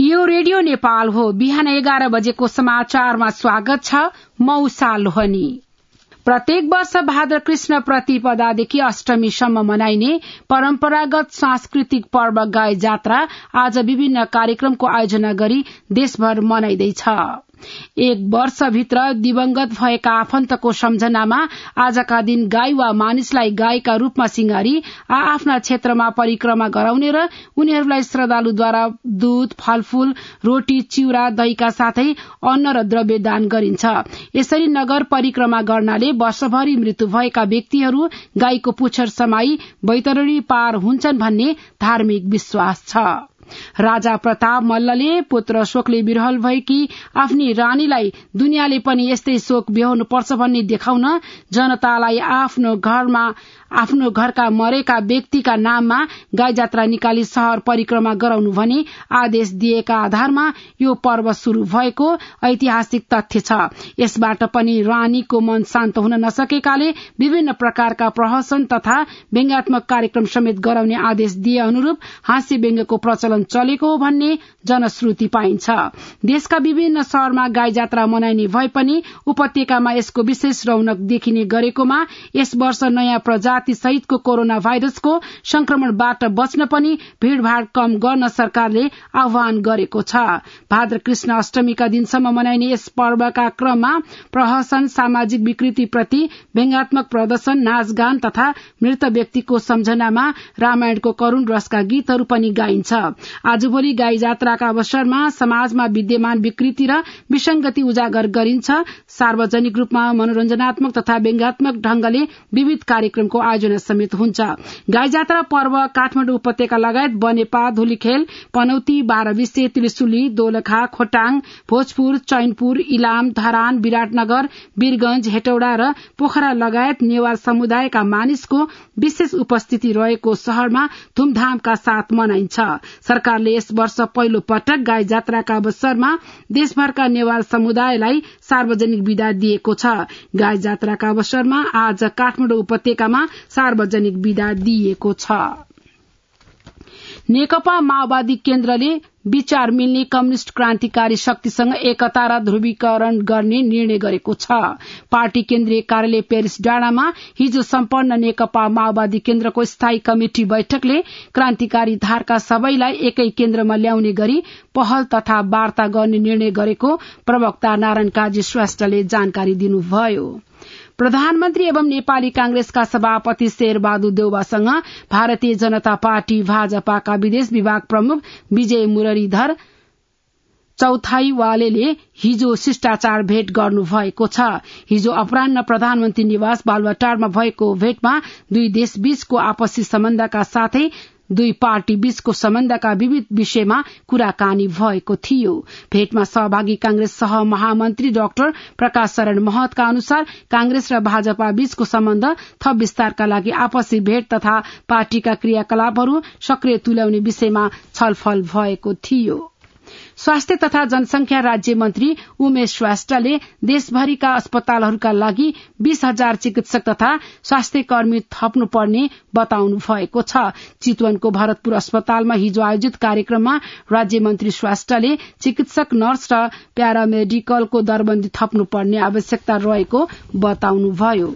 यो रेडियो नेपाल हो। बिहान 11 बजेको समाचारमा स्वागत छ। मौसा लोहनी। प्रत्येक वर्ष भाद्र कृष्ण प्रतिपदादेखि अष्टमीसम्म मनाइने परम्परागत सांस्कृतिक पर्व गाई जात्रा आज विभिन्न कार्यक्रमको आयोजना गरी देशभर मनाइँदैछ। एक वर्षभित्र दिवंगत भएका आफन्तको सम्झनामा आजका दिन गाई वा मानिसलाई गाईका रूपमा सिंगारी आफ्ना क्षेत्रमा परिक्रमा गराउने र उनीहरूलाई श्रद्धालुद्वारा दूध, फलफूल, रोटी, चिउरा, दहीका साथै अन्न र द्रव्य दान गरिन्छ। यसरी नगर परिक्रमा गर्नाले वर्षभरि मृत्यु भएका व्यक्तिहरू गाईको पुच्छर समाई बैतरणी पार हुन्छन् भन्ने धार्मिक विश्वास छ। राजा प्रताप मल्लले पुत्र शोकले विरहल भएकी आफ्नी रानीलाई दुनियाँले पनि यस्तै शोक बेहोर्नु पर्छ भन्ने देखाउन जनतालाई आफ्नो घरका मरेका व्यक्तिका नाममा गाई जात्रा निकाली शहर परिक्रमा गराउनु भनी आदेश दिएका आधारमा यो पर्व शुरू भएको ऐतिहासिक तथ्य छ। यसबाट पनि रानीको मन शान्त हुन नसकेकाले विभिन्न प्रकारका प्रहसन तथा व्यङ्ग्यात्मक कार्यक्रम समेत गराउने आदेश दिए अनुरूप हास्य व्यङ्ग्यको प्रचलन चलेको हो भन्ने जनश्रुति पाइन्छ। देशका विभिन्न शहरमा गाई जात्रा मनाइने भए पनि उपत्यकामा यसको विशेष रौनक देखिने गरेकोमा यस वर्ष नयाँ प्रजाति सहितको कोरोना भाइरसको संक्रमणबाट बच्न पनि भीड़भाड़ कम गर्न सरकारले आह्वान गरेको छ। भाद्र कृष्ण अष्टमीका दिनसम्म मनाइने यस पर्वका क्रममा प्रहसन, सामाजिक विकृतिप्रति व्यङ्ग्यात्मक प्रदर्शन, नाचगान तथा मृत व्यक्तिको सम्झनामा रामायणको करूण रसका गीतहरू पनि गाइन्छ। आजभोलि गाई जात्राका अवसरमा समाजमा विद्यमान विकृति र विसंगति उजागर गरिन्छ। सार्वजनिक रूपमा मनोरञ्जनात्मक तथा व्यङ्ग्यात्मक ढंगले विविध कार्यक्रमको आयोजना समेत हुन्छ। गाई जात्रा पर्व काठमाडौँ उपत्यका लगायत बनेपा, धुलीखेल, पनौती, बाह्रविसे, त्रिशुली, दोलखा, खोटाङ, भोजपुर, चैनपुर, इलाम, धरान, विराटनगर, वीरगंज, हेटौडा र पोखरा लगायत नेवार समुदायका मानिसको विशेष उपस्थिति रहेको शहरमा धूमधामका साथ मनाइन्छ। सरकारले यस वर्ष पहिलो पटक गाई जात्राका अवसरमा देशभरका नेवार समुदायलाई सार्वजनिक विदा दिएको छ। गाई जात्राका अवसरमा आज काठमाडौँ उपत्यकामा सार्वजनिक विदा दिएको छ। नेकपा माओवादी केन्द्रले विचार मिल्ने कम्युनिष्ट क्रान्तिकारी शक्तिसँग एकता र ध्रुवीकरण गर्ने निर्णय गरेको छ। पार्टी केन्द्रीय कार्यालय पेरिस डाँडामा हिजो सम्पन्न नेकपा माओवादी केन्द्रको स्थायी कमिटी बैठकले क्रान्तिकारी धारका सबैलाई एकै केन्द्रमा ल्याउने गरी पहल तथा वार्ता गर्ने निर्णय गरेको प्रवक्ता नारायण काजी श्रेष्ठले जानकारी दिनुभयो। प्रधानमन्त्री एवं नेपाली कांग्रेसका सभापति शेरबहादुर देउवासँग भारतीय जनता पार्टी भाजपाका विदेश विभाग प्रमुख विजय मुरलीधर चौथाईवालेले हिजो शिष्टाचार भेट गर्नु भएको छ। हिजो अपराह्न प्रधानमन्त्री निवास बालुवाटारमा भएको भेटमा दुई देशबीचको आपसी सम्बन्धका साथै दुई पार्टी बीचको सम्बन्धका विविध विषयमा कुराकानी भएको थियो। भेटमा सहभागी कांग्रेस सह महामन्त्री डाक्टर प्रकाश शरण महतका अनुसार कांग्रेस र भाजपा बीचको सम्बन्ध थप विस्तारका लागि आपसी भेट तथा पार्टीका क्रियाकलापहरू सक्रिय तुल्याउने विषयमा छलफल भएको थियो। स्वास्थ्य तथा जनसंख्या राज्य मन्त्री उमेश श्रेष्ठले देशभरिका अस्पतालहरूका लागि 20,000 चिकित्सक तथा स्वास्थ्य कर्मी थप्नुपर्ने बताउनु भएको छ। चितवनको भरतपुर अस्पतालमा हिजो आयोजित कार्यक्रममा राज्य मन्त्री श्रेष्ठले चिकित्सक, नर्स र प्यारामेडिकलको दरबन्दी थप्नुपर्ने आवश्यकता रहेको बताउनुभयो।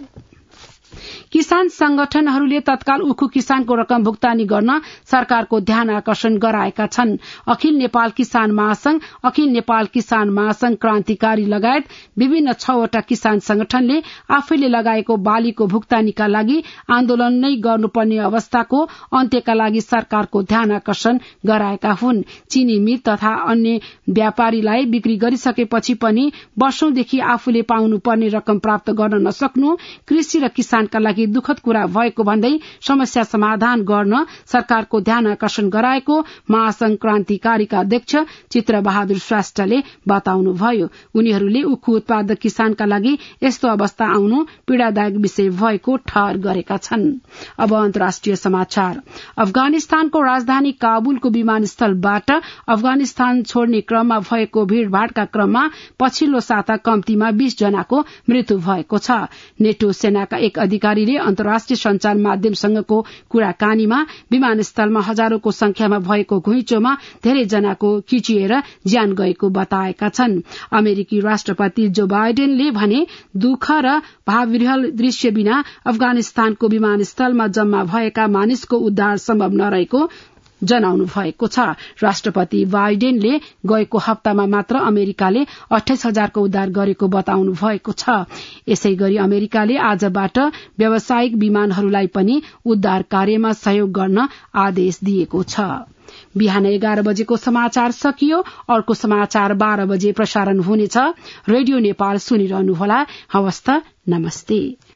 किसान संगठनहरूले तत्काल उखु किसानको रकम भुक्तानी गर्न सरकारको ध्यान आकर्षण गराएका छन्। अखिल नेपाल किसान महासंघ, अखिल नेपाल किसान महासंघ क्रान्तिकारी लगायत विभिन्न 6वटा किसान संगठनले आफैले लगाएको बालीको भुक्तानीका लागि आन्दोलन नै गर्नुपर्ने अवस्थाको अन्त्यका लागि सरकारको ध्यान आकर्षण गराएका हुन्। चीनी मिल तथा अन्य व्यापारीलाई बिक्री गरिसकेपछि पनि वर्षौंदेखि आफूले पाउनुपर्ने रकम प्राप्त गर्न नसक्नु कृषि र किसानका लागि दुखद कुरा भएको भन्दै समस्या समाधान गर्न सरकारको ध्यान आकर्षण गराएको महासंघ क्रान्तिकारीका अध्यक्ष चित्र बहादुर श्रेष्ठले बताउनुभयो। उनीहरूले उखु उत्पादक किसानका लागि यस्तो अवस्था आउनु पीड़ादायक विषय भएको ठहर गरेका छन्। अब अन्तर्राष्ट्रिय समाचार। अफगानिस्तानको राजधानी काबुलको विमानस्थलबाट अफगानिस्तान छोड्ने क्रममा भएको भीड़भाड़का क्रममा पछिल्लो साता कम्तीमा 20 जनाको मृत्यु भएको छ। नेटो सेनाका एक अधिकारीले अन्तर्राष्ट्रिय संचार माध्यमसँगको कुराकानीमा विमानस्थलमा हजारौंको संख्यामा भएको घुइँचोमा धेरै जनाको खिचिएर ज्यान गएको बताएका छन्। अमेरिकी राष्ट्रपति जो बाइडेनले भने दुःख र भावविह्वल दृश्य बिना अफगानिस्तानको विमानस्थलमा जम्मा भएका मानिसको उद्धार सम्भव नरहेको जनाउनु भएको छ। राष्ट्रपति बाइडेनले गएको हप्तामा मात्र अमेरिकाले 28,000 को उद्धार गरेको बताउनु भएको छ। यसै गरी अमेरिकाले आजबाट व्यावसायिक विमानहरूलाई पनि उद्धार कार्यमा सहयोग गर्न आदेश दिएको छ। बिहान 11 बजेको समाचार सकियो। अर्को समाचार 12 बजे प्रसारण हुनेछ। रेडियो नेपाल सुनिरहनुहोला। हवस् त, नमस्ते।